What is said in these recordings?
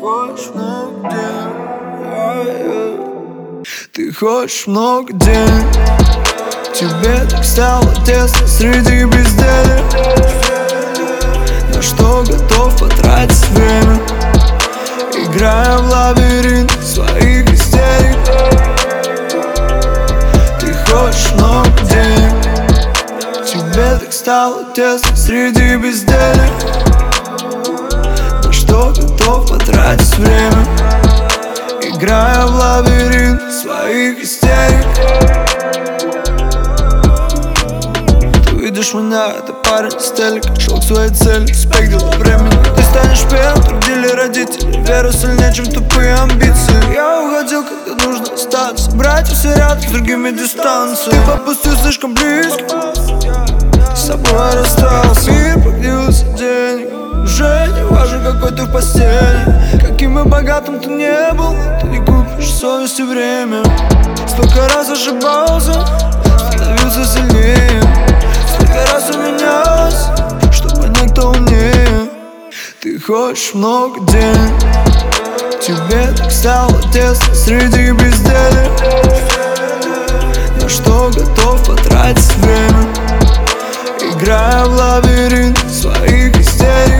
хочешь много денег, ты хочешь много денег. Тебе так стало тесно среди безделия. На что готов потратить время, играя в лабиринт своих истерик. Ты хочешь много денег. Тебе так стало тесно среди безделия. На что готов потратить время, играя в лабиринт своих истерик. Ты видишь меня, это парень с телека, шел к своей цели, успех делал времени. Ты станешь первым, трудили родители, вера сильнее, чем тупые амбиции. Я уходил, когда нужно остаться, братья все рядом, с другими дистанции. Ты попустил слишком близко, с собой расстался. Мир поделился денег, уже не важно, какой ты в постели. Каким бы богатым ты не был, ты не купишь совесть и время. Столько раз ошибался, становился сильнее. Столько раз уменялся, чтоб понять, кто умнее. Ты хочешь много денег. Тебе так стало тесно среди безделия. На что готов потратить время, играя в лабиринт своих истерик.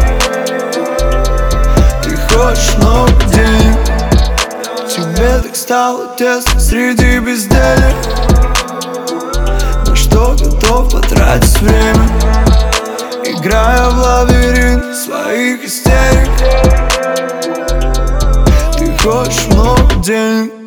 Ты хочешь много денег. Тебе так стало тесно среди безделия. На что готов потратить время, играя в лабиринт своих истерик. Ты хочешь много денег.